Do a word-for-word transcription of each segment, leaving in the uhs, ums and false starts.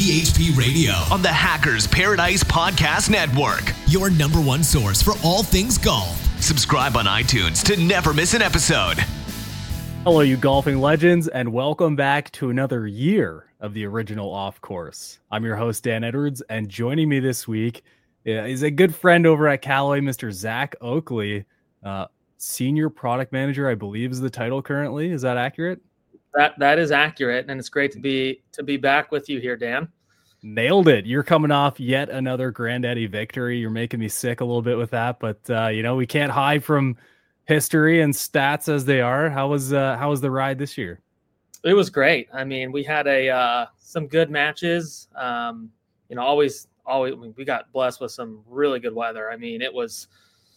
T H P Radio on the Hackers Paradise Podcast Network. Your number one source for all things golf. Subscribe on iTunes to never miss an episode. Hello, you golfing legends, and welcome back to another year of the original Off Course. I'm your host, Dan Edwards, and joining me this week is a good friend over at Callaway, Mister Zach Oakley, uh, Senior Product Manager, I believe is the title currently. Is that accurate? That that is accurate, and it's great to be to be back with you here, Dan. Nailed it. You're coming off yet another Granddaddy victory. You're making me sick a little bit with that, but uh, you know, we can't hide from history and stats as they are. How was uh, how was the ride this year? It was great. I mean, we had a uh, some good matches. Um, you know, always always we got blessed with some really good weather. I mean, it was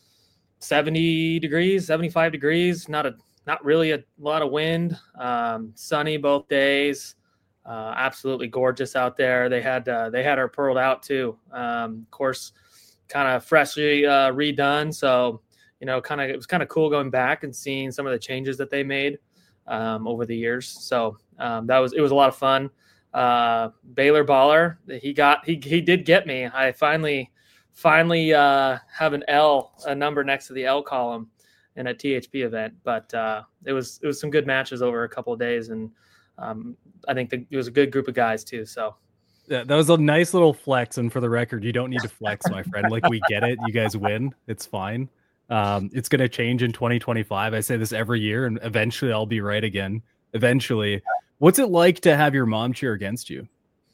seventy degrees, seventy-five degrees. Not a not really a lot of wind. Um, sunny both days. Uh, absolutely gorgeous out there. They had uh, they had her pearled out too. Um, of course, kind of freshly uh, redone. So you know, kind of it was kind of cool going back and seeing some of the changes that they made um, over the years. So um, that was it was a lot of fun. Uh, Baylor Baller, he got he he did get me. I finally finally uh, have an L, a number next to the L column in a T H P event. But uh, it was it was some good matches over a couple of days, and um, I think the, it was a good group of guys too. So. Yeah, that was a nice little flex. And for the record, you don't need to flex, my friend. Like, we get it. You guys win. It's fine. Um, it's going to change in twenty twenty-five. I say this every year, and eventually I'll be right again. Eventually. What's it like to have your mom cheer against you?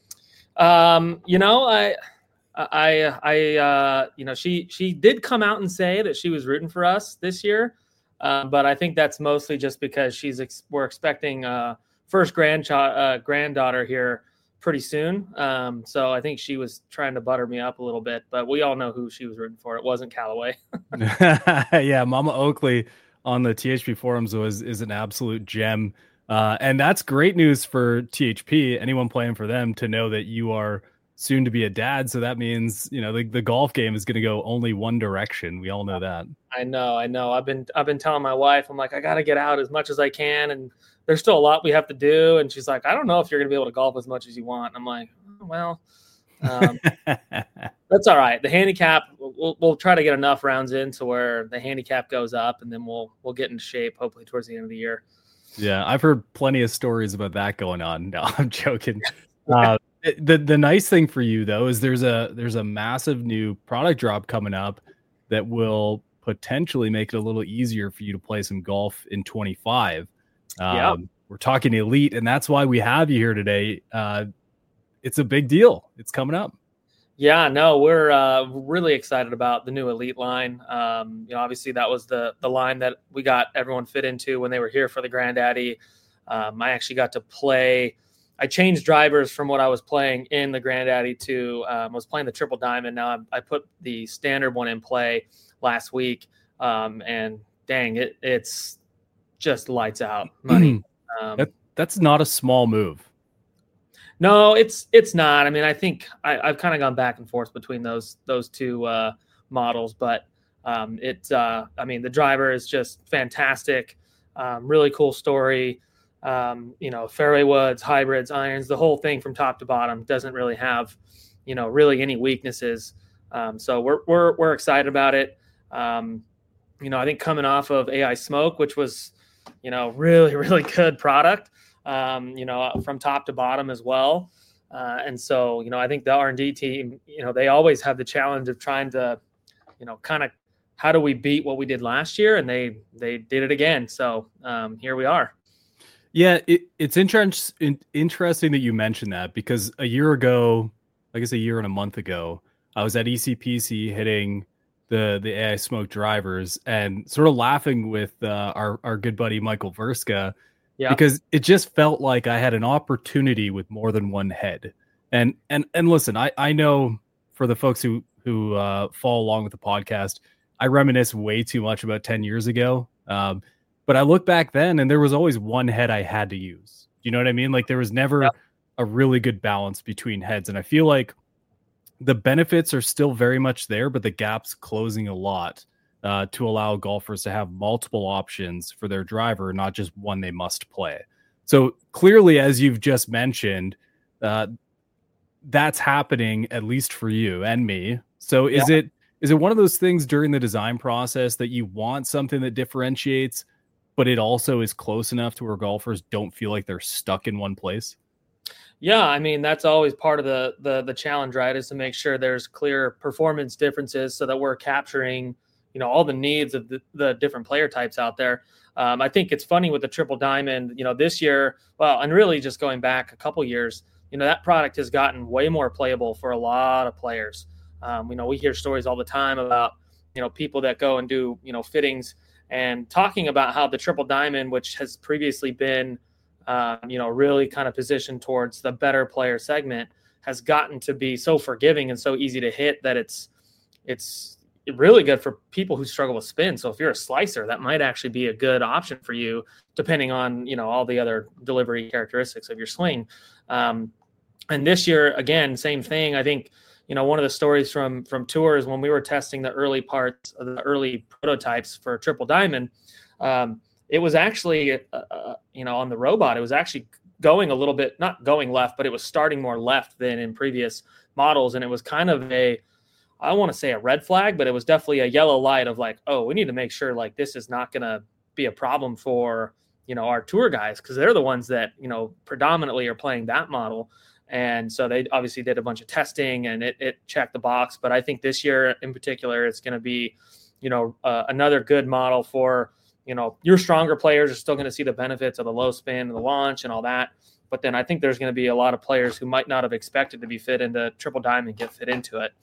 Um, you know, I, I, I, uh, you know, she, she did come out and say that she was rooting for us this year. Uh, but I think that's mostly just because she's, ex- we're expecting, uh, first grandchild, uh, granddaughter here pretty soon. Um, so I think she was trying to butter me up a little bit, but we all know who she was rooting for. It wasn't Callaway. Yeah. Mama Oakley on the T H P forums was, is an absolute gem. Uh, and that's great news for T H P, anyone playing for them, to know that you are soon to be a dad. So that means, you know, the, the golf game is going to go only one direction. We all know that. I know, I know. I've been, I've been telling my wife, I'm like, I got to get out as much as I can. And there's still a lot we have to do. And she's like, I don't know if you're going to be able to golf as much as you want. And I'm like, oh, well, um, that's all right. The handicap, we'll, we'll try to get enough rounds in to where the handicap goes up, and then we'll, we'll get into shape hopefully towards the end of the year. Yeah. I've heard plenty of stories about that going on. No, I'm joking. Uh, the, the nice thing for you though, is there's a, there's a massive new product drop coming up that will potentially make it a little easier for you to play some golf in twenty-five. Um, yeah. We're talking Elite, and that's why we have you here today. Uh, it's a big deal. It's coming up. Yeah, no, we're uh, really excited about the new Elite line. Um, you know, obviously that was the the line that we got everyone fit into when they were here for the Granddaddy. Um, I actually got to play. I changed drivers from what I was playing in the Granddaddy to um, I was playing the Triple Diamond. Now I'm, I put the standard one in play last week, um, and dang, it it's just lights out money. Um, that, that's not a small move. No, it's it's not. I mean, I think I, I've kind of gone back and forth between those those two uh, models, but um, it. Uh, I mean, the driver is just fantastic. Um, really cool story. Um, you know, fairway woods, hybrids, irons, the whole thing from top to bottom doesn't really have, you know, really any weaknesses. Um, so we're we're we're excited about it. Um, you know, I think coming off of A I Smoke, which was, you know, really, really good product, um, you know, from top to bottom as well. Uh, and so, you know, I think the R and D team, you know, they always have the challenge of trying to, you know, kind of how do we beat what we did last year? And they, they did it again. So um, here we are. Yeah. It, it's interest, in, interesting that you mentioned that, because a year ago, I guess a year and a month ago, I was at E C P C hitting the the A I Smoke drivers and sort of laughing with uh, our, our good buddy Michael Verska, yeah. because it just felt like I had an opportunity with more than one head. And and and listen, I, I know for the folks who, who uh, follow along with the podcast, I reminisce way too much about ten years ago. Um, but I look back then and there was always one head I had to use. You know what I mean? Like there was never yep. a really good balance between heads. And I feel like the benefits are still very much there, but the gap's closing a lot uh, to allow golfers to have multiple options for their driver, not just one they must play. So clearly, as you've just mentioned, uh, that's happening at least for you and me. So is Yeah. it is it one of those things during the design process that you want something that differentiates, but it also is close enough to where golfers don't feel like they're stuck in one place? Yeah, I mean, that's always part of the the the challenge, right? Is to make sure there's clear performance differences so that we're capturing, you know, all the needs of the, the different player types out there. Um, I think it's funny with the Triple Diamond, you know, this year, well, and really just going back a couple years, you know, that product has gotten way more playable for a lot of players. Um, you know, we hear stories all the time about, you know, people that go and do, you know, fittings and talking about how the Triple Diamond, which has previously been, um, you know, really kind of positioned towards the better player segment, has gotten to be so forgiving and so easy to hit that it's it's really good for people who struggle with spin. So if you're a slicer, that might actually be a good option for you, depending on, you know, all the other delivery characteristics of your swing. Um, and this year, again, same thing. I think, you know, one of the stories from from tours when we were testing the early parts of the early prototypes for Triple Diamond, um, it was actually, uh, you know, on the robot, it was actually going a little bit, not going left, but it was starting more left than in previous models. And it was kind of a, I don't want to say a red flag, but it was definitely a yellow light of like, oh, we need to make sure like this is not going to be a problem for, you know, our tour guys, because they're the ones that, you know, predominantly are playing that model. And so they obviously did a bunch of testing and it, it checked the box. But I think this year in particular, it's going to be, you know, uh, another good model for, you know, your stronger players are still going to see the benefits of the low spin and the launch and all that. But then I think there's going to be a lot of players who might not have expected to be fit into Triple Diamond get fit into it.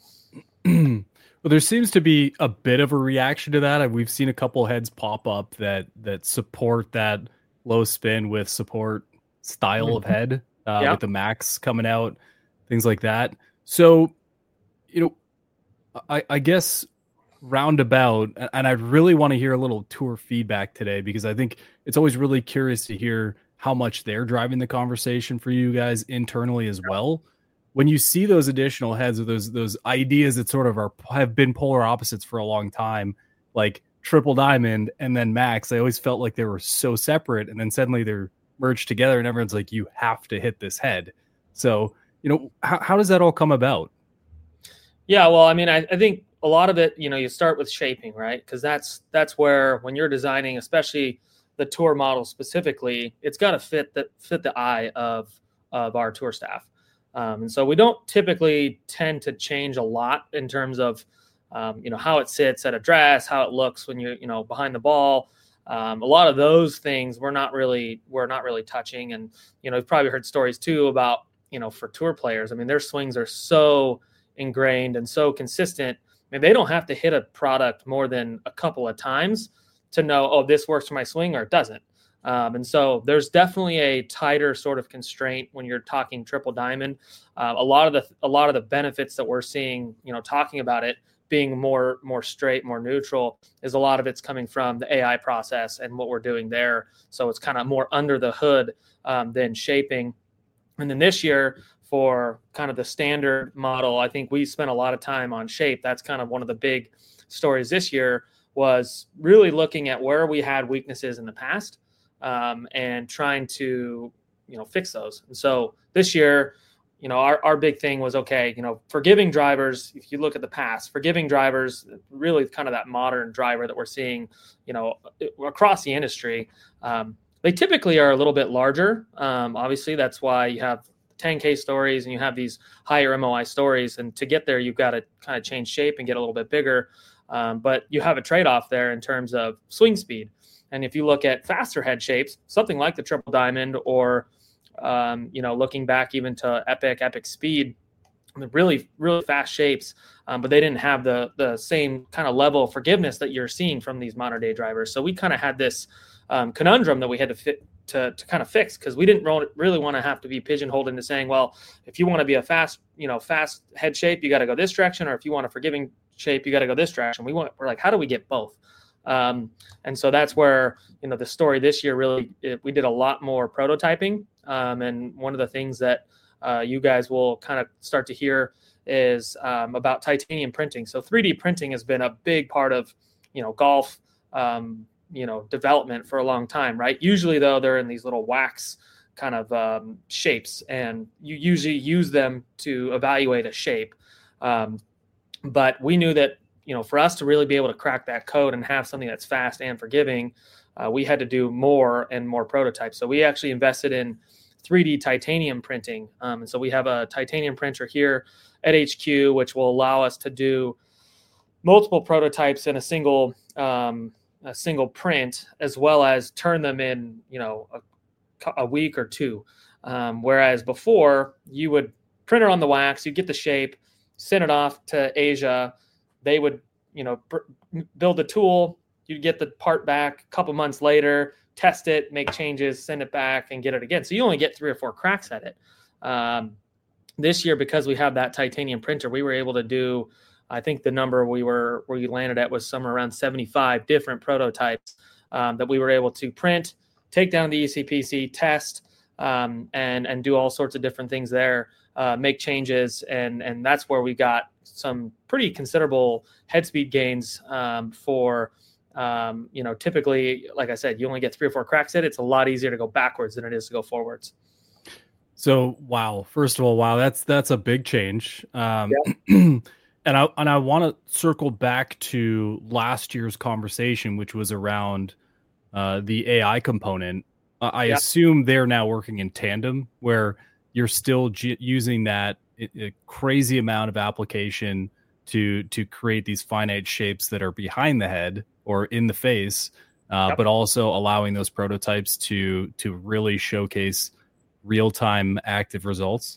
Well, there seems to be a bit of a reaction to that. We've seen a couple heads pop up that that support that low spin with support style mm-hmm. of head uh, yeah. with the Max coming out, things like that. So, you know, I, I guess roundabout, and I really want to hear a little tour feedback today, because I think it's always really curious to hear how much they're driving the conversation for you guys internally as well. When you see those additional heads or those those ideas that sort of are have been polar opposites for a long time, like Triple Diamond and then Max, I always felt like they were so separate, and then suddenly they're merged together, and everyone's like, you have to hit this head. So, you know, how, how does that all come about? Yeah, well, I mean, I, I think a lot of it, you know, you start with shaping, right? Because that's that's where when you're designing, especially the tour model specifically, it's got to fit the fit the eye of of our tour staff. Um, and so we don't typically tend to change a lot in terms of, um, you know, how it sits at address, how it looks when you're, you know, behind the ball. Um, a lot of those things we're not really, we're not really touching. And, you know, you've probably heard stories too about, you know, for tour players, I mean, their swings are so ingrained and so consistent. I mean, they don't have to hit a product more than a couple of times to know, oh, this works for my swing or it doesn't. Um, and so there's definitely a tighter sort of constraint when you're talking Triple Diamond. Uh, a lot of the a lot of the benefits that we're seeing, you know, talking about it being more more straight, more neutral, is a lot of it's coming from the A I process and what we're doing there. So it's kind of more under the hood um, than shaping. And then this year, for kind of the standard model, I think we spent a lot of time on shape. That's kind of one of the big stories this year, was really looking at where we had weaknesses in the past. Um, and trying to, you know, fix those. And so this year, you know, our, our big thing was, okay, you know, forgiving drivers, if you look at the past, forgiving drivers, really kind of that modern driver that we're seeing, you know, across the industry, um, they typically are a little bit larger. Um, obviously, that's why you have ten K stories and you have these higher M O I stories. And to get there, you've got to kind of change shape and get a little bit bigger. Um, but you have a trade-off there in terms of swing speed. And if you look at faster head shapes, something like the Triple Diamond, or, um, you know, looking back even to Epic, Epic Speed, really, really fast shapes, um, but they didn't have the the same kind of level of forgiveness that you're seeing from these modern day drivers. So we kind of had this um, conundrum that we had to fit to, to kind of fix, because we didn't really want to have to be pigeonholed into saying, well, if you want to be a fast, you know, fast head shape, you got to go this direction, or if you want a forgiving shape, you got to go this direction. We want, we're like, how do we get both? Um, and so that's where, you know, the story this year really, it, we did a lot more prototyping. Um, and one of the things that uh, you guys will kind of start to hear is um, about titanium printing. So three D printing has been a big part of, you know, golf, um, you know, development for a long time, right? Usually though, they're in these little wax kind of um, shapes, and you usually use them to evaluate a shape. Um, but we knew that, you know, for us to really be able to crack that code and have something that's fast and forgiving, uh, we had to do more and more prototypes. So we actually invested in three D titanium printing. Um, and so we have a titanium printer here at H Q, which will allow us to do multiple prototypes in a single um, a single print, as well as turn them in, you know, a, a week or two. Um, whereas before, you would print it on the wax, you get the shape, send it off to Asia. They would, you know, pr- build a tool. You'd get the part back a couple months later, test it, make changes, send it back, and get it again. So you only get three or four cracks at it. Um, this year, because we have that titanium printer, we were able to do, I think the number we were where you landed at was somewhere around seventy-five different prototypes um, that we were able to print, take down the E C P C, test, um, and and do all sorts of different things there, uh, make changes, and and that's where we got some pretty considerable head speed gains um, for, um, you know, typically, like I said, you only get three or four cracks at it. It's a lot easier to go backwards than it is to go forwards. So, wow. First of all, wow, that's that's a big change. Um, yeah. And I and I want to circle back to last year's conversation, which was around uh, the A I component. Uh, I yeah. assume they're now working in tandem, where you're still g- using that a crazy amount of application to to create these finite shapes that are behind the head or in the face, uh, yep. but also allowing those prototypes to to really showcase real-time active results.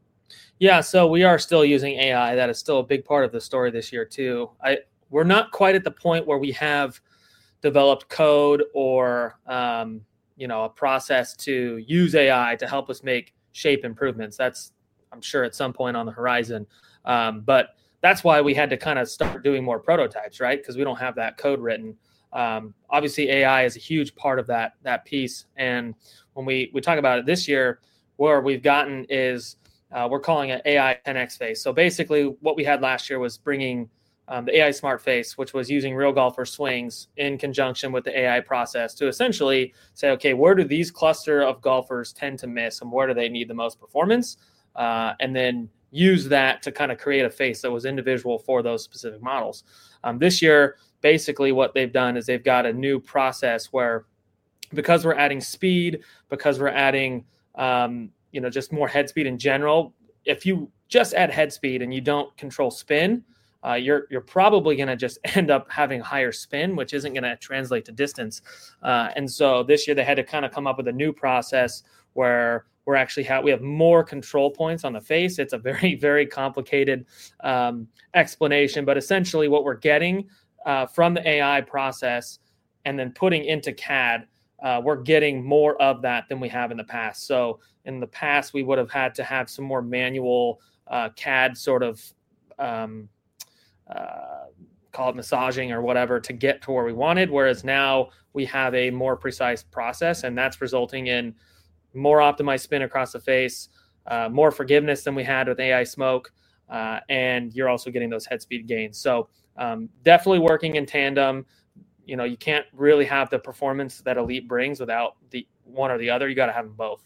Yeah, so we are still using A I. That is still a big part of the story this year too. I we're not quite at the point where we have developed code or um, you know, a process to use A I to help us make shape improvements. That's, I'm sure, at some point on the horizon. Um, but that's why we had to kind of start doing more prototypes, right? Because we don't have that code written. Um, obviously, A I is a huge part of that that piece. And when we we talk about it this year, where we've gotten is Uh, we're calling it A I ten X face. So basically what we had last year was bringing um, the A I Smart Face, which was using real golfer swings in conjunction with the A I process to essentially say, okay, where do these cluster of golfers tend to miss and where do they need the most performance? Uh, and then use that to kind of create a face that was individual for those specific models. Um, this year, basically what they've done is they've got a new process where, because we're adding speed, because we're adding um, you know, just more head speed in general. If you just add head speed and you don't control spin, uh, you're you're probably going to just end up having higher spin, which isn't going to translate to distance. Uh, and so this year they had to kind of come up with a new process where we're actually have we have more control points on the face. It's a very very complicated um, explanation, but essentially what we're getting uh, from the A I process and then putting into C A D. Uh, we're getting more of that than we have in the past. So in the past, we would have had to have some more manual uh, C A D sort of um, uh, call it massaging or whatever to get to where we wanted. Whereas now we have a more precise process, and that's resulting in more optimized spin across the face, uh, more forgiveness than we had with A I Smoke, uh, and you're also getting those head speed gains. So um, definitely working in tandem. You know, you can't really have the performance that Elite brings without the one or the other. You got to have them both.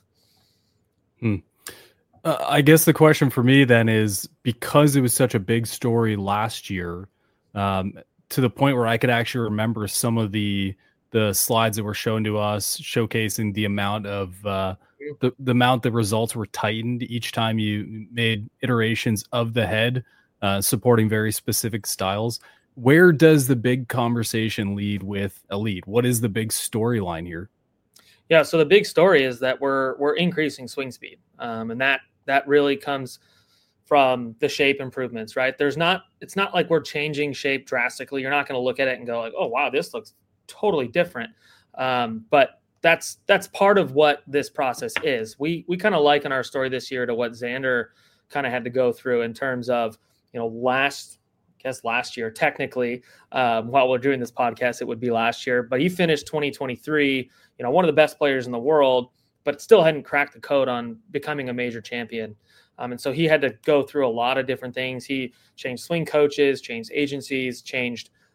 Hmm. Uh, I guess the question for me then is, because it was such a big story last year, um, to the point where I could actually remember some of the the slides that were shown to us, showcasing the amount of uh, the the amount the results were tightened each time you made iterations of the head, uh, supporting very specific styles. Where does the big conversation lead with Elite? What is the big storyline here? Yeah, so the big story is that we're we're increasing swing speed, um, and that that really comes from the shape improvements, right? There's not it's not like we're changing shape drastically. You're not going to look at it and go like, oh wow, this looks totally different. Um, but that's that's part of what this process is. We we kind of liken our story this year to what Xander kind of had to go through in terms of, you know, last. guess last year, technically, um, while we're doing this podcast, it would be last year, but he finished twenty twenty-three, you know, one of the best players in the world, but still hadn't cracked the code on becoming a major champion. Um, and so he had to go through a lot of different things. He changed swing coaches, changed agencies, changed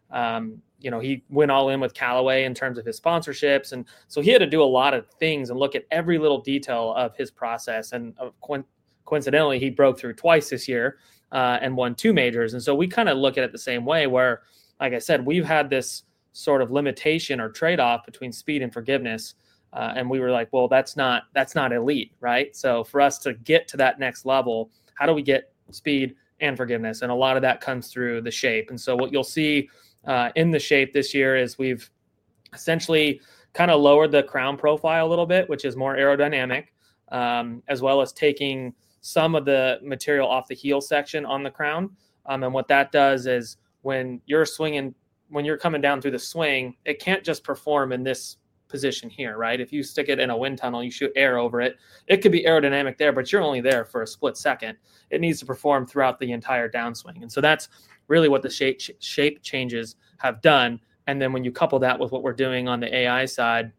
Um, you know, he went all in with Callaway in terms of his sponsorships. And so he had to do a lot of things and look at every little detail of his process. And uh, co- coincidentally, he broke through twice this year uh, and won two majors. And so we kind of look at it the same way where, like I said, we've had this sort of limitation or trade-off between speed and forgiveness. Uh, and we were like, well, that's not, that's not elite, right? So for us to get to that next level, how do we get speed and forgiveness? And a lot of that comes through the shape. And so what you'll see uh, in the shape this year is we've essentially kind of lowered the crown profile a little bit, which is more aerodynamic, um, as well as taking some of the material off the heel section on the crown. Um, and what that does is when you're swinging, when you're coming down through the swing, it can't just perform in this position here, right? If you stick it in a wind tunnel, you shoot air over it, it could be aerodynamic there, but you're only there for a split second. It needs to perform throughout the entire downswing. And so that's really what the shape shape changes have done. And then when you couple that with what we're doing on the A I side,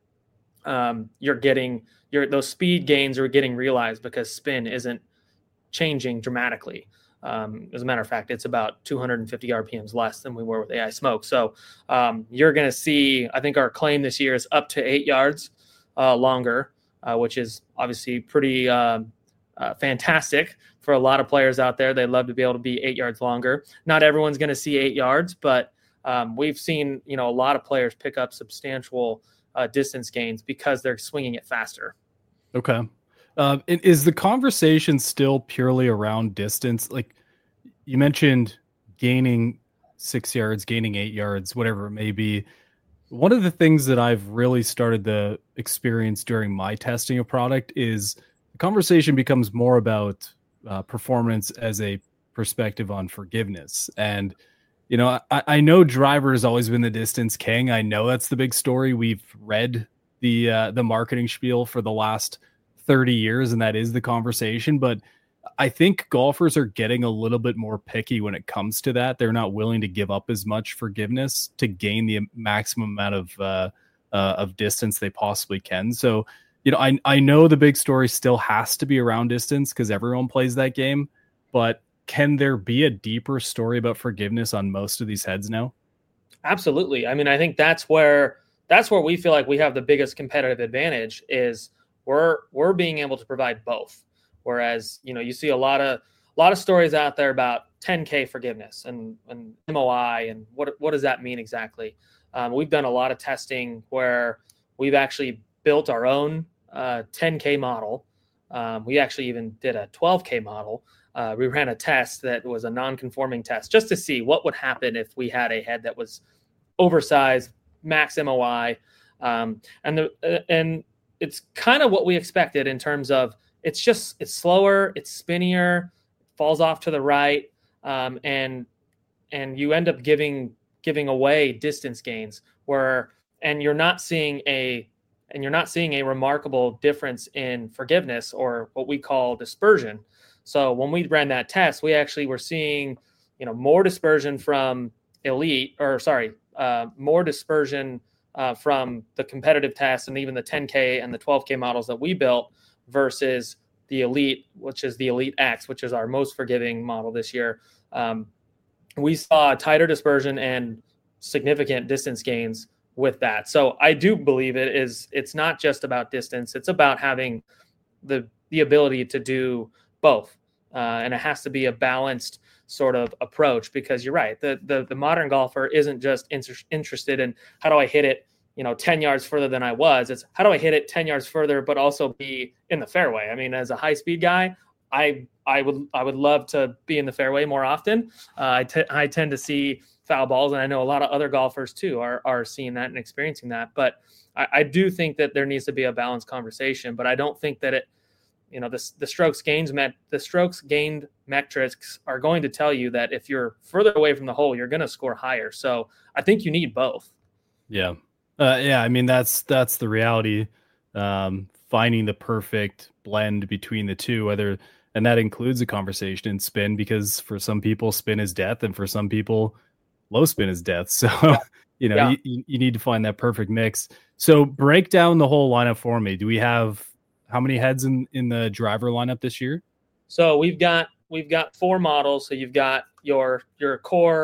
um, you're getting your those speed gains are getting realized because spin isn't changing dramatically. Um, as a matter of fact, it's about two hundred fifty R P Ms less than we were with A I Smoke. So um, you're going to see, I think our claim this year is up to eight yards uh, longer, uh, which is obviously pretty uh, uh, fantastic for a lot of players out there. They'd love to be able to be eight yards longer. Not everyone's going to see eight yards, but um, we've seen, you know, a lot of players pick up substantial uh, distance gains because they're swinging it faster. Okay. Uh, is the conversation still purely around distance? Like you mentioned gaining six yards, gaining eight yards, whatever it may be. One of the things that I've really started to experience during my testing of product is the conversation becomes more about uh, performance as a perspective on forgiveness. And, you know, I, I know driver has always been the distance king. I know that's the big story. We've read the uh, the marketing spiel for the last thirty years, and that is the conversation. But I think golfers are getting a little bit more picky when it comes to that. They're not willing to give up as much forgiveness to gain the maximum amount of uh, uh, of distance they possibly can. So, you know, I I know the big story still has to be around distance because everyone plays that game. But can there be a deeper story about forgiveness on most of these heads now? Absolutely. I mean, I think that's where that's where we feel like we have the biggest competitive advantage is we're we're being able to provide both. Whereas, you know, you see a lot of a lot of stories out there about ten K forgiveness and, and M O I and what what does that mean exactly? Um, we've done a lot of testing where we've actually built our own uh, ten K model. Um, we actually even did a twelve K model. Uh, we ran a test that was a non-conforming test just to see what would happen if we had a head that was oversized, max M O I, um, and the uh, and it's kind of what we expected in terms of it's just it's slower, it's spinnier, falls off to the right, um, and and you end up giving giving away distance gains where and you're not seeing a and you're not seeing a remarkable difference in forgiveness or what we call dispersion. So when we ran that test, we actually were seeing, you know, more dispersion from elite or sorry, uh, more dispersion uh, from the competitive test and even the ten K and the twelve K models that we built versus the elite, which is the Elite X, which is our most forgiving model this year. Um, we saw tighter dispersion and significant distance gains with that. So I do believe it is, it's not just about distance. It's about having the, the ability to do both. Uh, and it has to be a balanced sort of approach because you're right. The, the, the modern golfer isn't just inter- interested in how do I hit it, you know, ten yards further than I was. It's how do I hit it ten yards further, but also be in the fairway. I mean, as a high speed guy, I, I would, I would love to be in the fairway more often. Uh, I, t- I tend to see foul balls, and I know a lot of other golfers too are, are seeing that and experiencing that. But I, I do think that there needs to be a balanced conversation, but I don't think that it, you know, the, the strokes gains met the strokes gained metrics are going to tell you that if you're further away from the hole, you're going to score higher. So I think you need both. Yeah. Uh, yeah. I mean, that's, that's the reality. Um, finding the perfect blend between the two, whether, and that includes a conversation in spin, because for some people spin is death. And for some people low spin is death. So, yeah. you know, yeah. you, you need to find that perfect mix. So break down the whole lineup for me. Do we have, how many heads in, in the driver lineup this year? So we've got we've got four models. So you've got your your core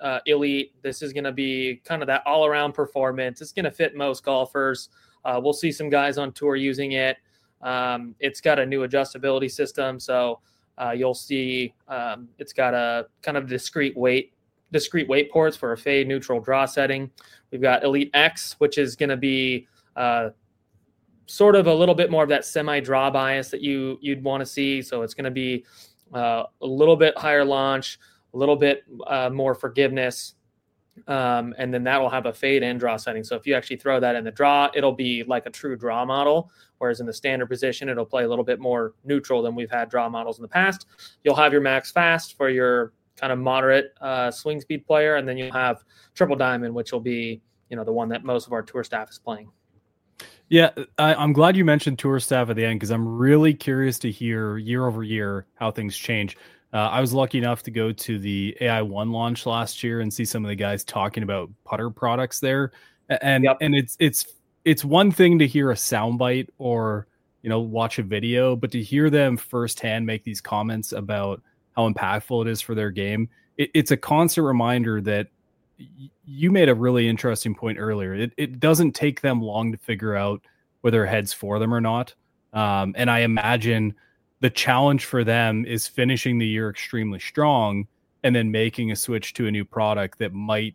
uh, Elite. This is going to be kind of that all around performance. It's going to fit most golfers. Uh, we'll see some guys on tour using it. Um, it's got a new adjustability system. So uh, you'll see um, it's got a kind of discrete weight, discrete weight ports for a fade, neutral, draw setting. We've got Elite X, which is going to be uh, sort of a little bit more of that semi-draw bias that you, you'd want to see. So it's going to be uh, a little bit higher launch, a little bit uh, more forgiveness. Um, and then that will have a fade and draw setting. So if you actually throw that in the draw, it'll be like a true draw model. Whereas in the standard position, it'll play a little bit more neutral than we've had draw models in the past. You'll have your max fast for your kind of moderate uh, swing speed player. And then you'll have triple diamond, which will be, you know, the one that most of our tour staff is playing. Yeah, I, I'm glad you mentioned tour staff at the end, because I'm really curious to hear year over year how things change. Uh, I was lucky enough to go to the A I one launch last year and see some of the guys talking about putter products there. And yep. and it's it's it's one thing to hear a soundbite or, you know, watch a video, but to hear them firsthand make these comments about how impactful it is for their game, it, it's a constant reminder that y- you made a really interesting point earlier. It, it doesn't take them long to figure out whether head's for them or not. Um, and I imagine the challenge for them is finishing the year extremely strong and then making a switch to a new product that might,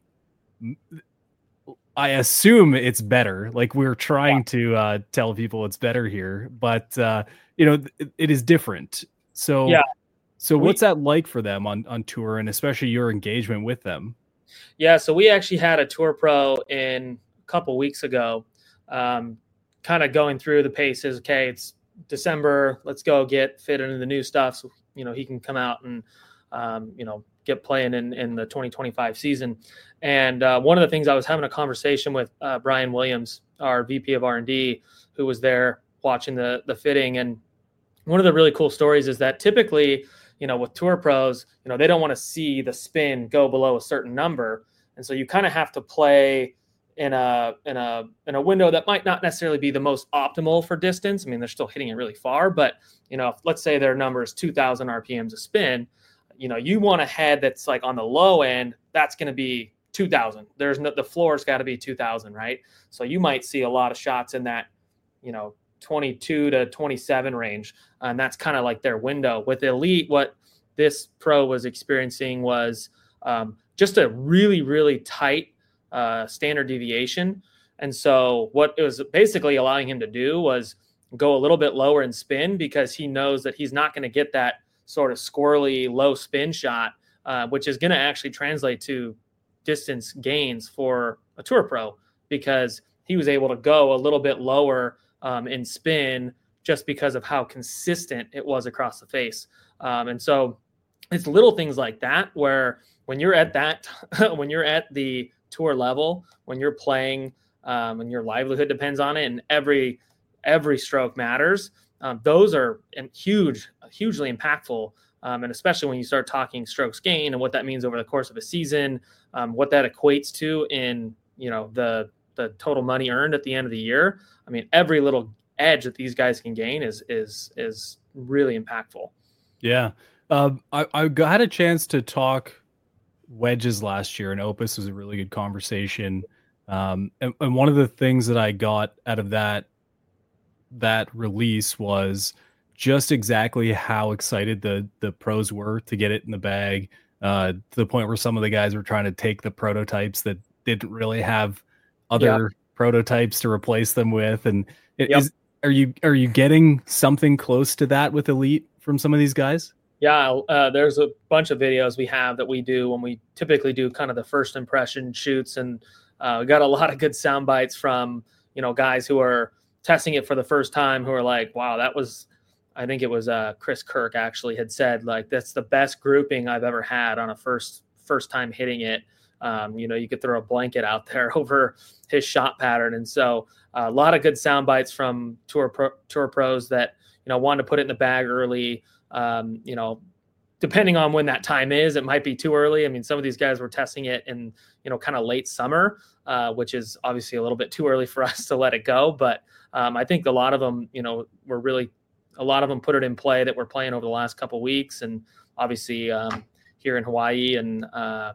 I assume it's better. Like we're trying yeah. to uh, tell people it's better here, but uh, you know, it, it is different. So, yeah. so what's we, that like for them on, on tour, and especially your engagement with them? Yeah. So we actually had a tour pro in a couple weeks ago, um, kind of going through the paces. Okay. It's December, let's go get fit into the new stuff. So, you know, he can come out and, um, you know, get playing in, in the twenty twenty-five season. And uh, one of the things I was having a conversation with uh, Brian Williams, our V P of R and D, who was there watching the, the fitting. And one of the really cool stories is that typically, you know, with tour pros, you know, they don't want to see the spin go below a certain number. And so you kind of have to play in a in a in a window that might not necessarily be the most optimal for distance. I mean, they're still hitting it really far, but you know, if, let's say their number is two thousand R P Ms a spin, you know, you want a head that's like on the low end, that's going to be two thousand. There's no, the floor's got to be two thousand, right? So you might see a lot of shots in that, you know, twenty-two to twenty-seven range, and that's kind of like their window. With Elite, what this pro was experiencing was um, just a really, really tight uh, standard deviation. And so what it was basically allowing him to do was go a little bit lower in spin, because he knows that he's not going to get that sort of squirrely low spin shot, uh, which is going to actually translate to distance gains for a tour pro, because he was able to go a little bit lower um, in spin just because of how consistent it was across the face. Um, and so it's little things like that, where when you're at that, when you're at the tour level, when you're playing, um, and your livelihood depends on it, and every every stroke matters. Um, those are huge, hugely impactful, um, and especially when you start talking strokes gain and what that means over the course of a season, um, what that equates to in, you know, the the total money earned at the end of the year. I mean, every little edge that these guys can gain is is is really impactful. Yeah, um, I I had a chance to talk wedges last year, and Opus was a really good conversation. Um, and, and one of the things that I got out of that that release was just exactly how excited the the pros were to get it in the bag, uh, to the point where some of the guys were trying to take the prototypes that didn't really have other yep. prototypes to replace them with. And it yep. is, are you are you getting something close to that with Elite from some of these guys? Yeah, uh, there's a bunch of videos we have that we do when we typically do kind of the first impression shoots, and uh, we got a lot of good sound bites from, you know, guys who are testing it for the first time, who are like, wow, that was, I think it was uh, Chris Kirk actually had said, like, that's the best grouping I've ever had on a first first time hitting it. Um, you know, you could throw a blanket out there over his shot pattern. And so uh, a lot of good sound bites from tour pro, tour pros that, you know, wanted to put it in the bag early. Um, you know, depending on when that time is, it might be too early. I mean, some of these guys were testing it in, you know, kind of late summer, uh, which is obviously a little bit too early for us to let it go. But um, I think a lot of them, you know, were really, a lot of them put it in play that we're playing over the last couple of weeks. And obviously um, here in Hawaii and, uh, you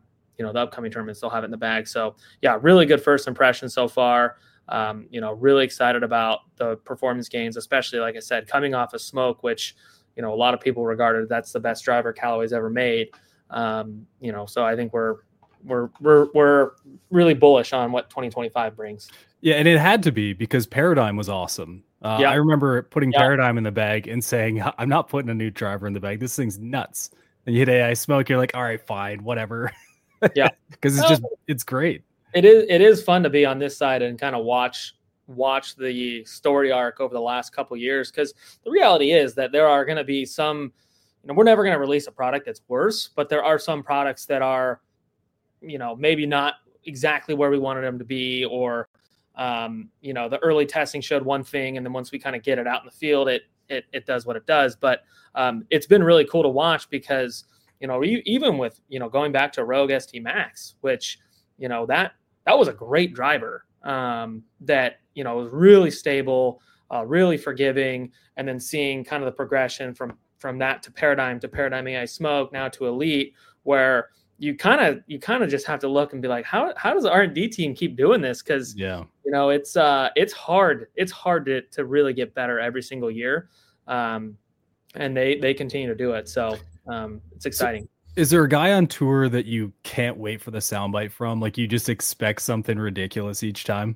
you know, the upcoming tournaments, they'll have it in the bag. So yeah, really good first impression so far. Um, you know, really excited about the performance gains, especially, like I said, coming off of Smoke, which, you know, a lot of people regarded that's the best driver Callaway's ever made. Um, you know, so I think we're, we're, we're, we're really bullish on what twenty twenty-five brings. Yeah. And it had to be because Paradigm was awesome. Uh, yeah. I remember putting yeah. Paradigm in the bag and saying, I'm not putting a new driver in the bag. This thing's nuts. And you hit A I Smoke, you're like, all right, fine, whatever. Yeah. Because it's just, it's great. It is, it is fun to be on this side and kind of watch, watch the story arc over the last couple of years. Because the reality is that there are going to be some, you know, we're never going to release a product that's worse, but there are some products that are, you know, maybe not exactly where we wanted them to be, or, um, you know, the early testing showed one thing, and then once we kind of get it out in the field, it, it, it does what it does. But um, it's been really cool to watch because, you know, even with, you know, going back to Rogue S T Max, which, you know, that, that was a great driver um, that, you know, was really stable, uh, really forgiving. And then seeing kind of the progression from, from that to Paradigm to Paradigm A I Smoke, now to Elite, where you kind of, you kind of just have to look and be like, how, how does the R and D team keep doing this? Cause yeah, you know, it's, uh, it's hard. It's hard to, to really get better every single year. Um, and they, they continue to do it. So um, it's exciting. So is there a guy on tour that you can't wait for the soundbite from? Like you just expect something ridiculous each time?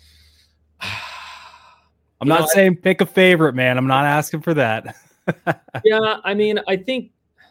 I'm not know, saying I, pick a favorite, man. I'm not asking for that. Yeah. I mean, I think,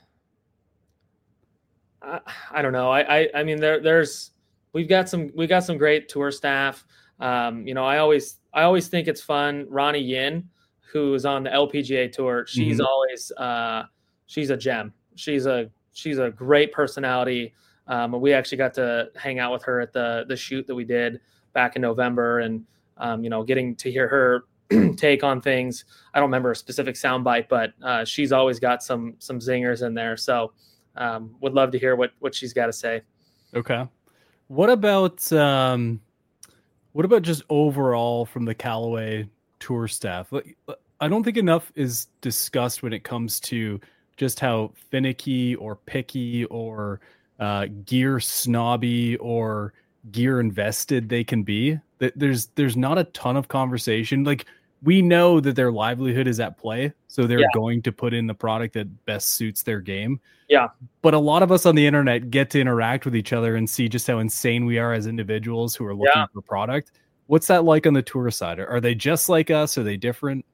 I, I don't know. I, I, I mean, there, there's, we've got some, we got some great tour staff. Um, you know, I always, I always think it's fun. Ronnie Yin, who's on the L P G A tour, she's mm-hmm. always, uh, she's a gem. She's a, she's a great personality. Um, we actually got to hang out with her at the, the shoot that we did back in November, and, um, you know, getting to hear her take on things. I don't remember a specific soundbite, but, uh, she's always got some, some zingers in there. So, um, would love to hear what, what she's got to say. Okay. What about, um, what about just overall from the Callaway tour staff? I don't think enough is discussed when it comes to just how finicky or picky or uh, gear snobby or gear invested they can be. There's there's not a ton of conversation. Like, we know that their livelihood is at play, so they're yeah. going to put in the product that best suits their game. Yeah. But a lot of us on the internet get to interact with each other and see just how insane we are as individuals who are looking yeah. for product. What's that like on the tour side? Are they just like us? Are they different?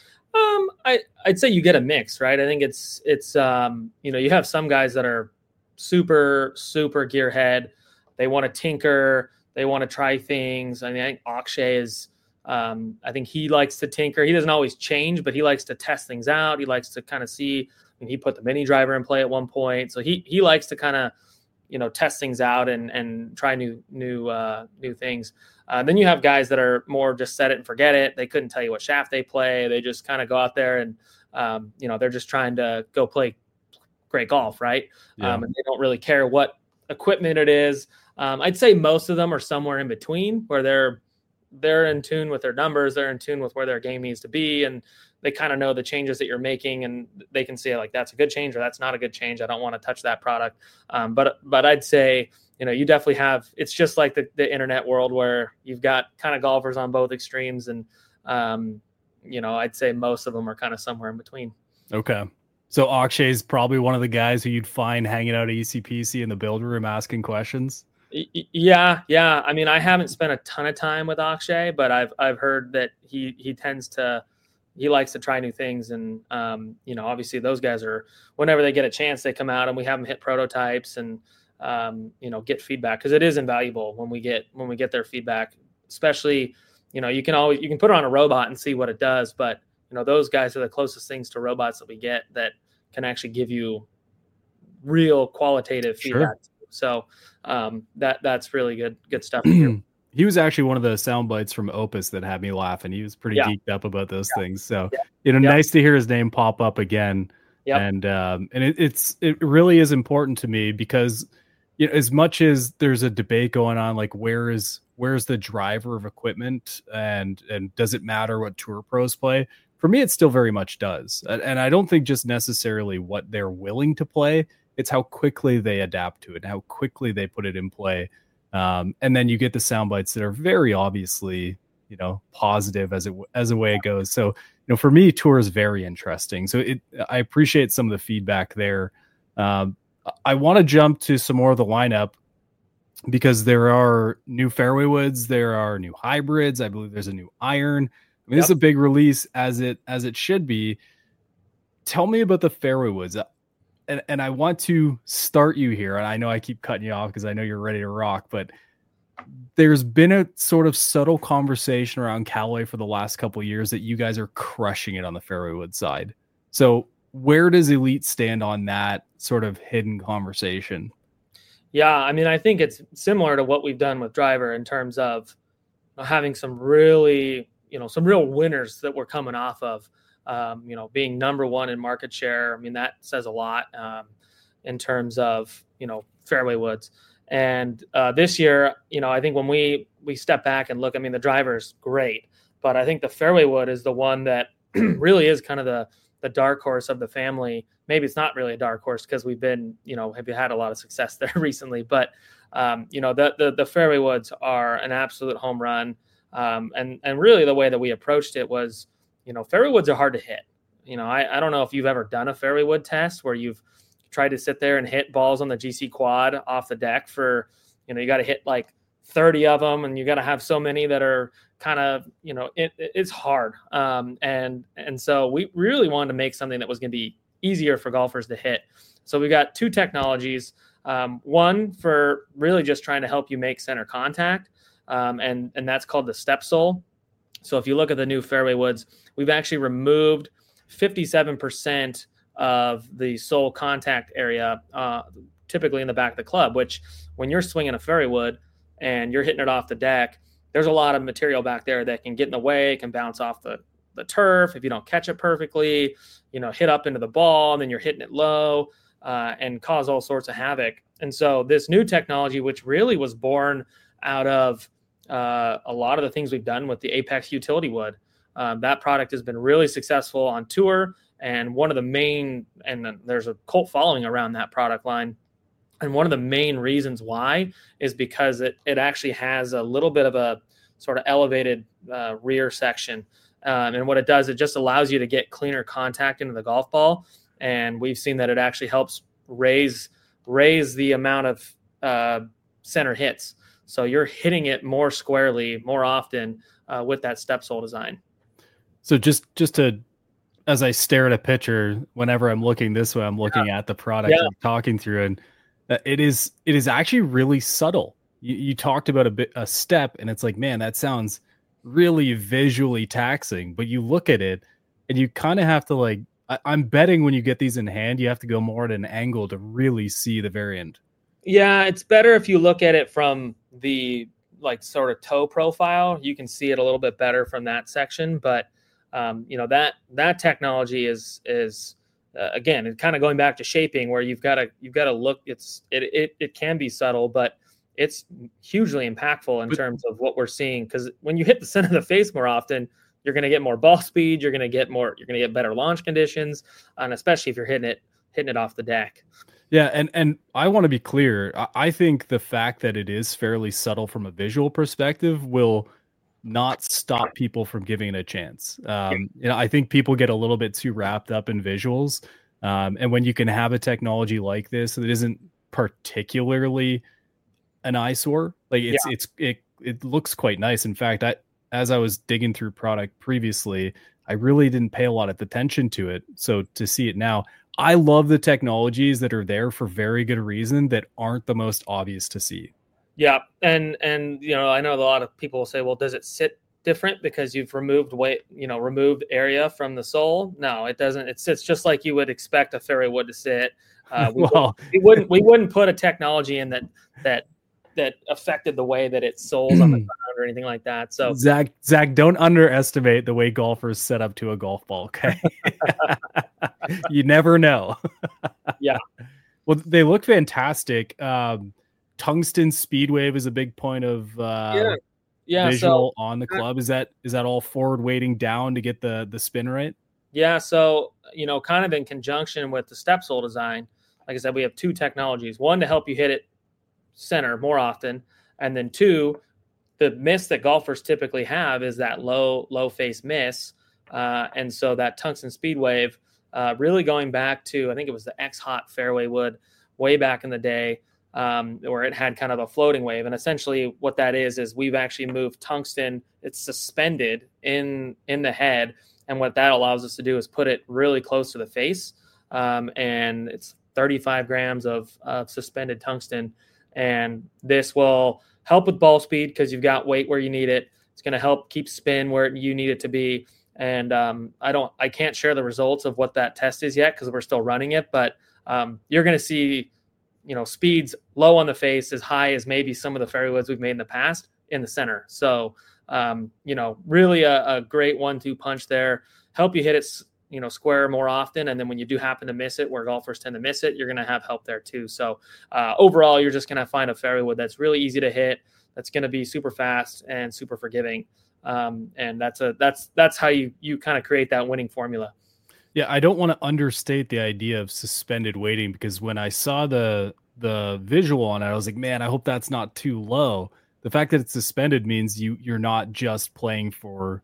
Um, I, I'd say you get a mix, right? I think it's, it's, um, you know, you have some guys that are super, super gearhead. They want to tinker. They want to try things. I mean, I think Akshay is, um, I think he likes to tinker. He doesn't always change, but he likes to test things out. He likes to kind of see, I mean, he put the mini driver in play at one point. So he, he likes to kind of, you know, test things out and, and try new, new, uh, new things. Uh, then you have guys that are more just set it and forget it. They couldn't tell you what shaft they play. They just kind of go out there and, um, you know, they're just trying to go play great golf. Right. Yeah. Um, and they don't really care what equipment it is. Um, I'd say most of them are somewhere in between, where they're, they're in tune with their numbers. They're in tune with where their game needs to be. And they kind of know the changes that you're making, and they can say like, that's a good change or that's not a good change. I don't want to touch that product. Um, but, but I'd say, you know, you definitely have, it's just like the, the internet world where you've got kind of golfers on both extremes. And, um, you know, I'd say most of them are kind of somewhere in between. Okay. So Akshay is probably one of the guys who you'd find hanging out at E C P C in the build room asking questions. Yeah. Yeah. I mean, I haven't spent a ton of time with Akshay, but I've, I've heard that he, he tends to, he likes to try new things. And, um, you know, obviously those guys are, whenever they get a chance, they come out and we have them hit prototypes and, um, you know, get feedback, because it is invaluable when we get, when we get their feedback, especially, you know, you can always, you can put it on a robot and see what it does, but you know, those guys are the closest things to robots that we get that can actually give you real qualitative feedback. Sure. So, um, that, that's really good, good stuff. To hear. He was actually one of the sound bites from Opus that had me laughing. He was pretty yeah. geeked up about those yeah. things. So, yeah. you know, yeah. nice to hear his name pop up again. Yep. And, um, and it, it's, it really is important to me because, you know, as much as there's a debate going on, like where is, where's the driver of equipment and, and does it matter what tour pros play? For me, it still very much does. And, and I don't think just necessarily what they're willing to play. It's how quickly they adapt to it, how quickly they put it in play. Um, and then you get the sound bites that are very obviously, you know, positive as it as the way it goes. So, you know, for me, Tour is very interesting. So it, I appreciate some of the feedback there. Um, I want to jump to some more of the lineup because there are new fairway woods, there are new hybrids. I believe there's a new iron. I mean, yep. This is a big release as it as it should be. Tell me about the fairway woods. And, and I want to start you here. And I know I keep cutting you off because I know you're ready to rock, but there's been a sort of subtle conversation around Callaway for the last couple of years that you guys are crushing it on the fairway wood side. So where does Elite stand on that sort of hidden conversation? Yeah, I mean, I think it's similar to what we've done with driver in terms of having some really, you know, some real winners that we're coming off of. Um, you know, being number one in market share. I mean, that says a lot um, in terms of, you know, fairway woods. And uh, this year, you know, I think when we, we step back and look, I mean, the driver's great, but I think the fairway wood is the one that really is kind of the, the dark horse of the family. Maybe it's not really a dark horse because we've been, you know, have had a lot of success there recently, but um, you know, the, the, the fairway woods are an absolute home run. Um, and, and really the way that we approached it was, you know, fairway woods are hard to hit. You know, I, I don't know if you've ever done a fairway wood test where you've tried to sit there and hit balls on the G C quad off the deck for, you know, you got to hit like thirty of them and you got to have so many that are kind of, you know, it, it's hard. Um, and, and so we really wanted to make something that was going to be easier for golfers to hit. So we got two technologies, um, one for really just trying to help you make center contact. Um, and, and that's called the step sole. So if you look at the new fairway woods, we've actually removed fifty-seven percent of the sole contact area, uh, typically in the back of the club, which when you're swinging a fairway wood and you're hitting it off the deck, there's a lot of material back there that can get in the way, can bounce off the, the turf if you don't catch it perfectly, you know, hit up into the ball, and then you're hitting it low uh, and cause all sorts of havoc. And so this new technology, which really was born out of uh, a lot of the things we've done with the Apex utility wood, um, that product has been really successful on tour. And one of the main, and there's a cult following around that product line. And one of the main reasons why is because it, it actually has a little bit of a sort of elevated uh, rear section. Um, and what it does, it just allows you to get cleaner contact into the golf ball. And we've seen that it actually helps raise, raise the amount of uh, center hits. So you're hitting it more squarely, more often uh, with that step sole design. So just, just to, as I stare at a picture, whenever I'm looking this way, I'm looking yeah. at the product yeah. I'm talking through, and it is, it is actually really subtle. You, you talked about a bit, a step, and it's like, man, that sounds really visually taxing, but you look at it and you kind of have to like, I, I'm betting when you get these in hand, you have to go more at an angle to really see the variant. Yeah. It's better if you look at it from the like sort of toe profile, you can see it a little bit better from that section, but Um, you know, that, that technology is, is, uh, again, it kind of going back to shaping where you've got to, you've got to look, it's, it, it, it can be subtle, but it's hugely impactful in terms of what we're seeing. Cause when you hit the center of the face more often, you're going to get more ball speed. You're going to get more, you're going to get better launch conditions. And especially if you're hitting it, hitting it off the deck. Yeah. And, and I want to be clear. I, I think the fact that it is fairly subtle from a visual perspective will not stop people from giving it a chance. Um, you know, I think people get a little bit too wrapped up in visuals. Um, and when you can have a technology like this that isn't particularly an eyesore, like it's, yeah. it's, it, it looks quite nice. In fact, I, as I was digging through product previously, I really didn't pay a lot of attention to it. So to see it now, I love the technologies that are there for very good reason that aren't the most obvious to see. Yeah. And, and, you know, I know a lot of people will say, well, does it sit different because you've removed weight, you know, removed area from the sole? No, it doesn't. It sits just like you would expect a fairway wood to sit. Uh, we, well, wouldn't, we wouldn't, we wouldn't put a technology in that, that, that affected the way that it soles on the ground or anything like that. So Zach, Zach, don't underestimate the way golfers set up to a golf ball. Okay. You never know. Yeah. Well, they look fantastic. Um, Tungsten speed wave is a big point of uh, yeah. Yeah, visual so, on the club. Is that is that all forward weighting down to get the the spin right? Yeah, so you know, kind of in conjunction with the step sole design, like I said, we have two technologies, one to help you hit it center more often. And then two, the miss that golfers typically have is that low, low face miss. Uh, and so that tungsten speed wave, uh, really going back to, I think it was the X-Hot fairway wood way back in the day, um, where it had kind of a floating wave. And essentially what that is, is we've actually moved tungsten. It's suspended in, in the head. And what that allows us to do is put it really close to the face. Um, and it's thirty-five grams of, of suspended tungsten. And this will help with ball speed because you've got weight where you need it. It's going to help keep spin where you need it to be. And um, I don't, I can't share the results of what that test is yet because we're still running it. But um, you're going to see, you know, speeds low on the face as high as maybe some of the fairway woods we've made in the past in the center. So, um, you know, really a, a great one-two punch there. Help you hit it, you know, square more often. And then when you do happen to miss it, where golfers tend to miss it, you're going to have help there too. So uh, overall, you're just going to find a fairway wood that's really easy to hit, that's going to be super fast and super forgiving. Um, and that's a, that's, that's how you, you kind of create that winning formula. Yeah. I don't want to understate the idea of suspended weighting, because when I saw the, the visual on it, I was like, man, I hope that's not too low. The fact that it's suspended means you, you're not just playing for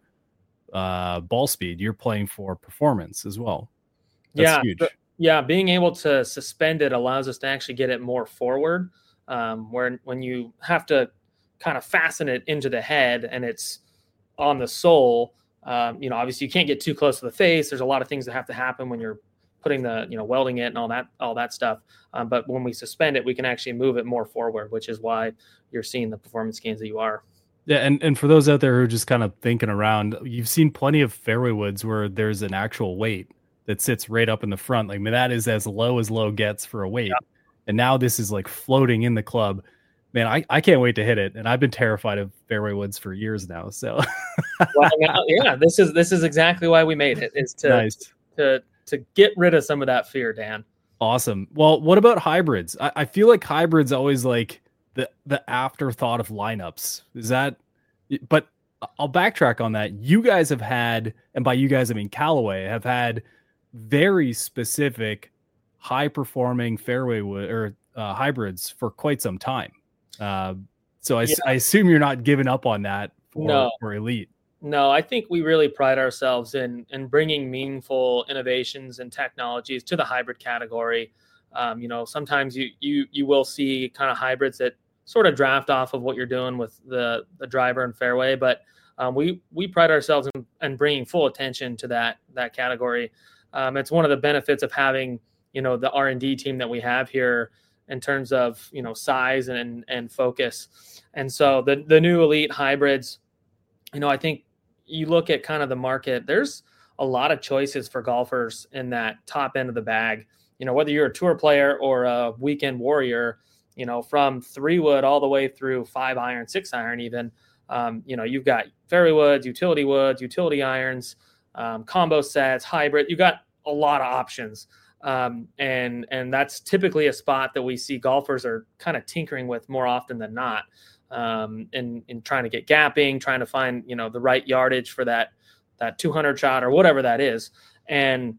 uh, ball speed, you're playing for performance as well. That's yeah. huge. But, yeah. Being able to suspend it allows us to actually get it more forward, um, where when you have to kind of fasten it into the head and it's on the sole, um, you know, obviously you can't get too close to the face. There's a lot of things that have to happen when you're putting the, you know, welding it and all that, all that stuff. Um, but when we suspend it, we can actually move it more forward, which is why you're seeing the performance gains that you are. Yeah. And, and for those out there who are just kind of thinking around, you've seen plenty of fairway woods where there's an actual weight that sits right up in the front. Like, I mean, that is as low as low gets for a weight. Yeah. And now this is like floating in the club. Man, I, I can't wait to hit it. And I've been terrified of fairway woods for years now. So well, now, yeah, this is, this is exactly why we made it, is to, nice. to, to get rid of some of that fear, Dan. Awesome. Well, what about hybrids? I, I feel like hybrids always like the, the afterthought of lineups. Is that, but I'll backtrack on that. You guys have had, and by you guys, I mean Callaway, have had very specific high performing fairway wood or uh, hybrids for quite some time. Uh, so I, yeah. I assume you're not giving up on that for, no. for Elite. No, I think we really pride ourselves in in bringing meaningful innovations and technologies to the hybrid category. Um, you know, sometimes you you you will see kind of hybrids that sort of draft off of what you're doing with the the driver and fairway, but um, we we pride ourselves in, in bringing full attention to that that category. Um, it's one of the benefits of having, you know, the R and D team that we have here in terms of, you know, size and and focus. And so the the new Elite hybrids, you know, I think you look at kind of the market, there's a lot of choices for golfers in that top end of the bag. You know, whether you're a tour player or a weekend warrior, you know, from three wood all the way through five iron, six iron, even, um, you know, you've got fairway woods, utility woods, utility irons, um, combo sets, hybrid. You've got a lot of options. Um, and, and that's typically a spot that we see golfers are kind of tinkering with more often than not. Um, in, in trying to get gapping, trying to find, you know, the right yardage for that, that two hundred shot or whatever that is. And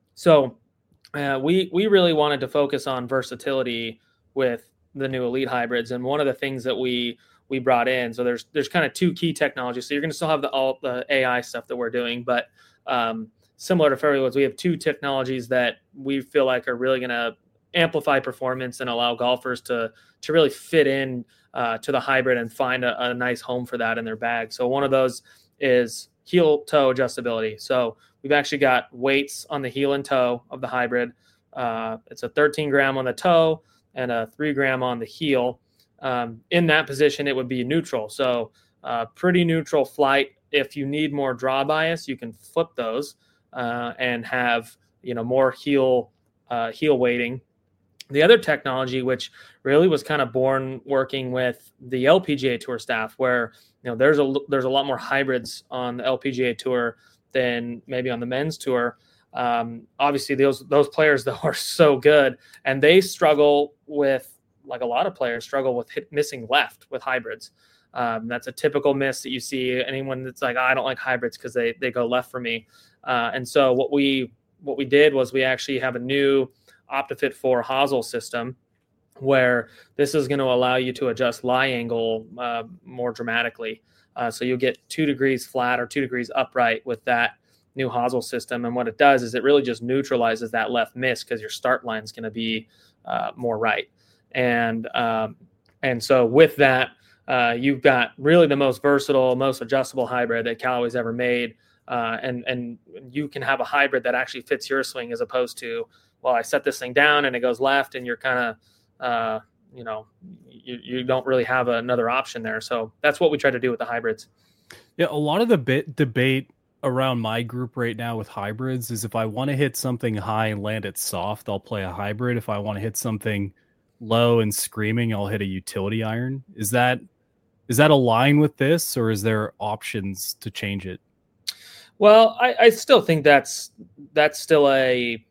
so uh, we, we really wanted to focus on versatility with the new Elite hybrids. And one of the things that we, we brought in, so there's, there's kind of two key technologies. So you're going to still have the, all the A I stuff that we're doing, but um, similar to fairway woods, we have two technologies that we feel like are really going to amplify performance and allow golfers to, to really fit in Uh, to the hybrid and find a, a nice home for that in their bag. So one of those is heel toe adjustability. So we've actually got weights on the heel and toe of the hybrid. Uh, it's a thirteen gram on the toe and a three gram on the heel. Um, in that position, it would be neutral. So uh, pretty neutral flight. If you need more draw bias, you can flip those uh, and have, you know, more heel uh, heel weighting. The other technology, which really was kind of born working with the L P G A Tour staff, where, you know, there's a there's a lot more hybrids on the L P G A Tour than maybe on the men's tour. Um, obviously, those those players though are so good, and they struggle with, like a lot of players struggle with hit, missing left with hybrids. Um, that's a typical miss that you see. Anyone that's like, oh, I don't like hybrids because they they go left for me. Uh, and so what we what we did was we actually have a new OptiFit four hosel system, where this is going to allow you to adjust lie angle uh, more dramatically. Uh, so you'll get two degrees flat or two degrees upright with that new hosel system. And what it does is it really just neutralizes that left miss because your start line is going to be uh, more right. And um, and so with that, uh, you've got really the most versatile, most adjustable hybrid that Callaway's ever made. Uh, and and you can have a hybrid that actually fits your swing as opposed to, well, I set this thing down and it goes left, and you're kind of, uh, you know, you, you don't really have another option there. So that's what we try to do with the hybrids. Yeah, a lot of the bit debate around my group right now with hybrids is if I want to hit something high and land it soft, I'll play a hybrid. If I want to hit something low and screaming, I'll hit a utility iron. Is that is that align with this, or is there options to change it? Well, I, I still think that's that's still a,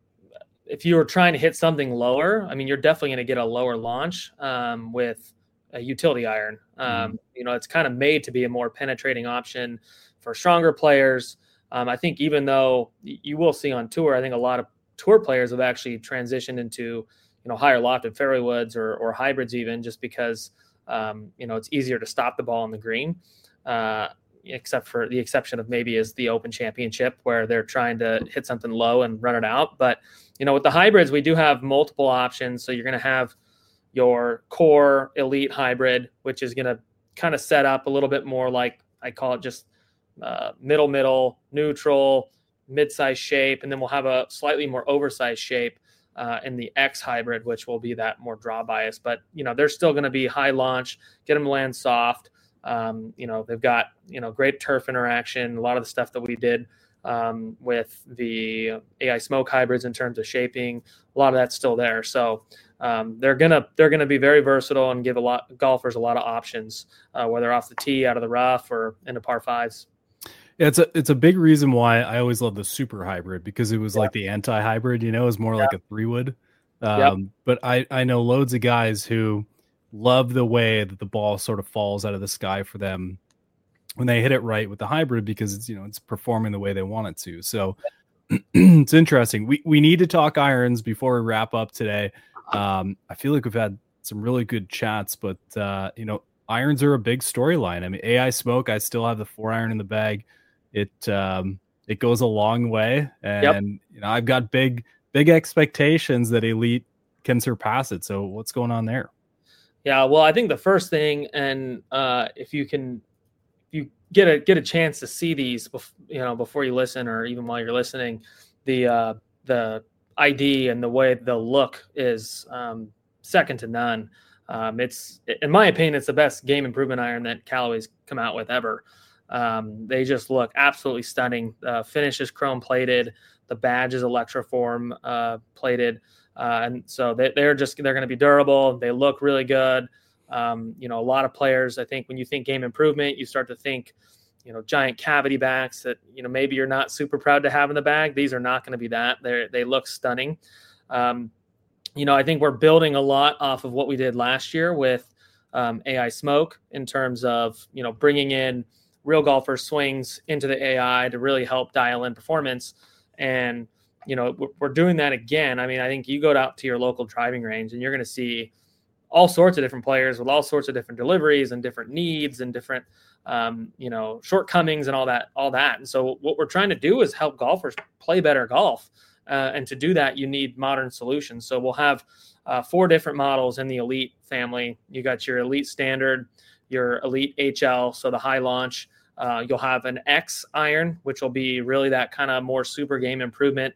if you were trying to hit something lower, I mean, you're definitely going to get a lower launch um, with a utility iron. Um, mm. You know, it's kind of made to be a more penetrating option for stronger players. Um, I think even though you will see on tour, I think a lot of tour players have actually transitioned into, you know, higher lofted fairway woods or, or hybrids even, just because, um, you know, it's easier to stop the ball on the green. Uh, except for the exception of maybe is the Open Championship, where they're trying to hit something low and run it out. But, you know, with the hybrids, we do have multiple options. So you're going to have your core elite hybrid, which is going to kind of set up a little bit more like, I call it just uh, middle, middle, neutral, mid-size shape. And then we'll have a slightly more oversized shape uh, in the X hybrid, which will be that more draw bias. But, you know, they're still going to be high launch, get them to land soft. Um, you know, they've got, you know, great turf interaction, a lot of the stuff that we did um, with the A I Smoke hybrids in terms of shaping, a lot of that's still there. So um, they're going to, they're going to be very versatile and give a lot golfers a lot of options, uh, whether off the tee, out of the rough, or into par fives. Yeah, it's a, it's a big reason why I always love the super hybrid, because it was yeah. like the anti-hybrid, you know, it was more yeah. like a three wood. Um, yep. But I, I know loads of guys who love the way that the ball sort of falls out of the sky for them when they hit it right with the hybrid, because it's, you know, it's performing the way they want it to. So it's interesting. We we need to talk irons before we wrap up today. Um, I feel like we've had some really good chats, but uh, you know, irons are a big storyline. I mean, A I Smoke, I still have the four iron in the bag. It um, it goes a long way, and yep. you know, I've got big big expectations that Elite can surpass it. So what's going on there? Yeah, well, I think the first thing, and uh, if you can, if you get a get a chance to see these, bef- you know, before you listen, or even while you're listening, the uh, the I D and the way they'll look is um, second to none. Um, it's, in my opinion, it's the best game improvement iron that Callaway's come out with ever. Um, they just look absolutely stunning. Uh, finish is chrome plated. The badge is Electroform uh, plated. Uh, and so they, they're just, they're going to be durable. They look really good. Um, you know, a lot of players, I think when you think game improvement, you start to think, you know, giant cavity backs that, you know, maybe you're not super proud to have in the bag. These are not going to be that. They they look stunning. Um, you know, I think we're building a lot off of what we did last year with um, A I Smoke in terms of, you know, bringing in real golfer swings into the A I to really help dial in performance. And, you know, we're doing that again. I mean, I think you go out to your local driving range and you're going to see all sorts of different players with all sorts of different deliveries and different needs and different, um, you know, shortcomings and all that, all that. And so what we're trying to do is help golfers play better golf. Uh, and to do that, you need modern solutions. So we'll have uh, four different models in the Elite family. You got your Elite Standard, your Elite H L, so the high launch. Uh, you'll have an X iron, which will be really that kind of more super game improvement,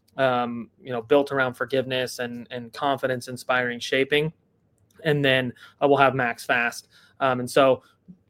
um, you know, built around forgiveness and, and confidence inspiring shaping. And then uh, we'll have Max Fast. Um, and so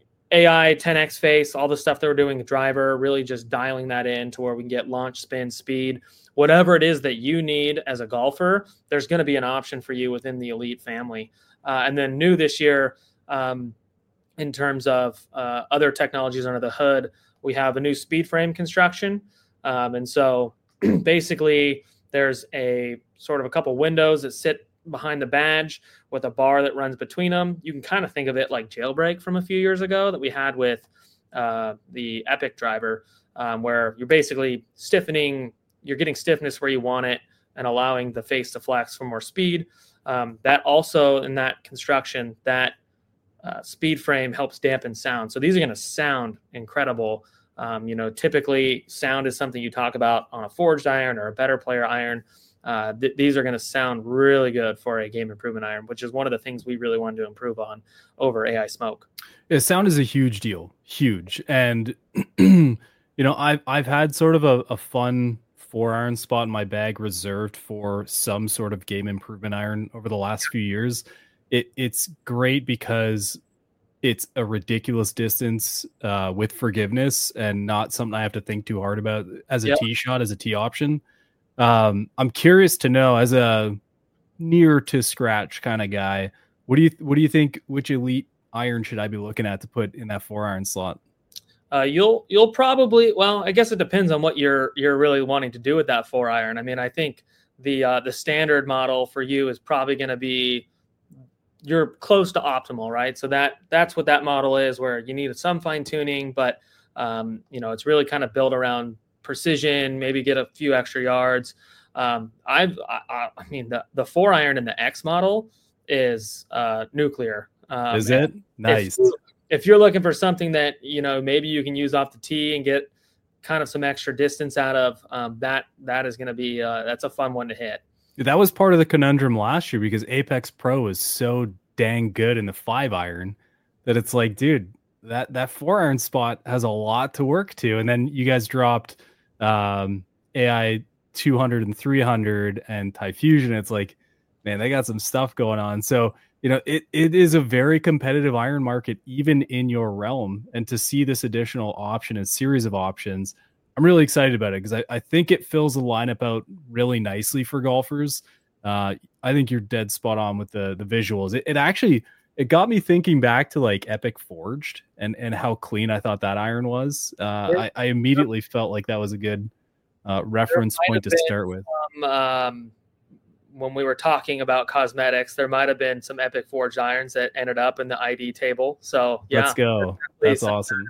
A I, ten X face, all the stuff that we're doing with driver, really just dialing that in to where we can get launch, spin, speed, whatever it is that you need as a golfer, there's going to be an option for you within the Elite family. Uh, and then new this year, um, in terms of uh, other technologies under the hood, we have a new speed frame construction. Um, and so basically there's a sort of a couple windows that sit behind the badge with a bar that runs between them. You can kind of think of it like Jailbreak from a few years ago that we had with uh, the Epic driver, um, where you're basically stiffening, you're getting stiffness where you want it, and allowing the face to flex for more speed. Um, that also, in that construction, that uh, speed frame helps dampen sound. So these are going to sound incredible. Um, you know, typically sound is something you talk about on a forged iron or a better player iron. Uh, th- these are going to sound really good for a game improvement iron, which is one of the things we really wanted to improve on over A I Smoke. Yeah, sound is a huge deal, huge. And, you know, I've, I've had sort of a, a fun four iron spot in my bag reserved for some sort of game improvement iron over the last few years. It, it's great because it's a ridiculous distance uh, with forgiveness and not something I have to think too hard about as a yep. tee shot, as a tee option. Um, I'm curious to know, as a near to scratch kind of guy, what do you what do you think? Which elite iron should I be looking at to put in that four iron slot? Uh, you'll you'll probably well, I guess it depends on what you're you're really wanting to do with that four iron. I mean, I think the uh, the standard model for you is probably going to be you're close to optimal, right? So that that's what that model is, where you need some fine tuning, but um, you know, it's really kind of built around precision, maybe get a few extra yards. Um, I've, I, I mean, the, the four iron in the X model is uh, nuclear. Um, is it? Nice. If, if you're looking for something that, you know, maybe you can use off the tee and get kind of some extra distance out of, um, that, that is going to be, uh, that's a fun one to hit. That was part of the conundrum last year because Apex Pro is so dang good in the five iron that it's like, dude, that, that four iron spot has a lot to work to. And then you guys dropped um A I two hundred and three hundred and Tyfusion. It's like, man, they got some stuff going on. So, you know, it it is a very competitive iron market, even in your realm. And to see this additional option and series of options, I'm really excited about it because I, I think it fills the lineup out really nicely for golfers. Uh, I think you're dead spot on with the the visuals. It, it actually it got me thinking back to like Epic Forged and, and how clean I thought that iron was. Uh, I, I immediately felt like that was a good uh, reference point to start with. Some, um, when we were talking about cosmetics, there might have been some Epic Forged irons that ended up in the I D table. So yeah, let's go. That's awesome.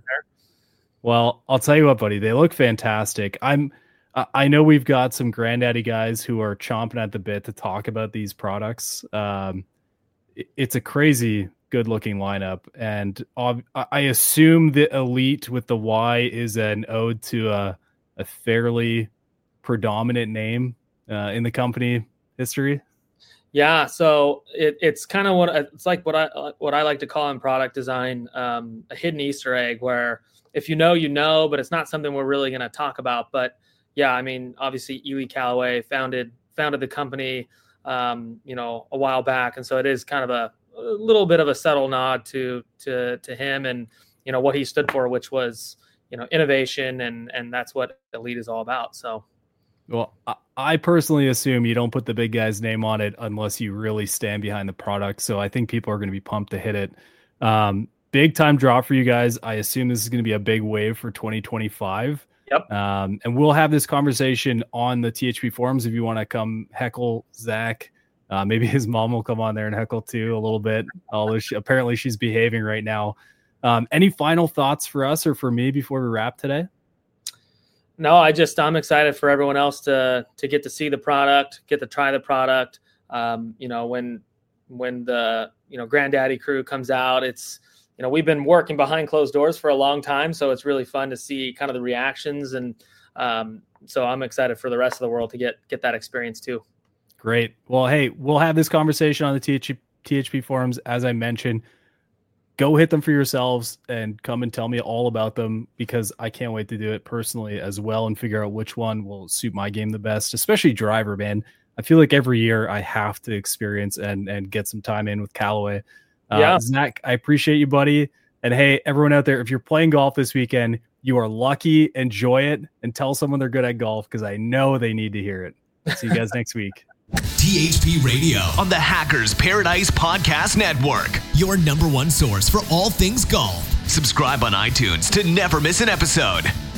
Well, I'll tell you what, buddy, they look fantastic. I'm, I know we've got some granddaddy guys who are chomping at the bit to talk about these products. Um, it's a crazy good looking lineup. And I assume the elite with the Y is an ode to a, a fairly predominant name uh, in the company history. Yeah. So it, it's kind of what it's like what I, what I like to call in product design, um, a hidden Easter egg where if you know, you know, but it's not something we're really going to talk about. But yeah, I mean, obviously Ely Callaway founded, founded the company, um, you know, a while back. And so it is kind of a, a little bit of a subtle nod to, to, to him and, you know, what he stood for, which was, you know, innovation. And, and that's what Elite is all about. So, well, I personally assume you don't put the big guy's name on it unless you really stand behind the product. So I think people are going to be pumped to hit it. Um, big time drop for you guys. I assume this is going to be a big wave for twenty twenty-five. Yep. Um, and we'll have this conversation on the T H P forums if you want to come heckle Zach. Uh, maybe his mom will come on there and heckle too a little bit. Although she, apparently she's behaving right now. Um, any final thoughts for us or for me before we wrap today? No, I just I'm excited for everyone else to to get to see the product, get to try the product. Um, you know, when when the you know Granddaddy crew comes out, it's you know, we've been working behind closed doors for a long time, so it's really fun to see kind of the reactions. And um, so I'm excited for the rest of the world to get get that experience too. Great. Well, hey, we'll have this conversation on the T H P forums. As I mentioned, go hit them for yourselves and come and tell me all about them because I can't wait to do it personally as well and figure out which one will suit my game the best, especially driver, man. I feel like every year I have to experience and, and get some time in with Callaway. Uh, yeah. Zach, I appreciate you, buddy. And hey, everyone out there, if you're playing golf this weekend, you are lucky. Enjoy it and tell someone they're good at golf because I know they need to hear it. See you guys next week. T H P Radio on the Hackers Paradise Podcast Network. Your number one source for all things golf. Subscribe on iTunes to never miss an episode.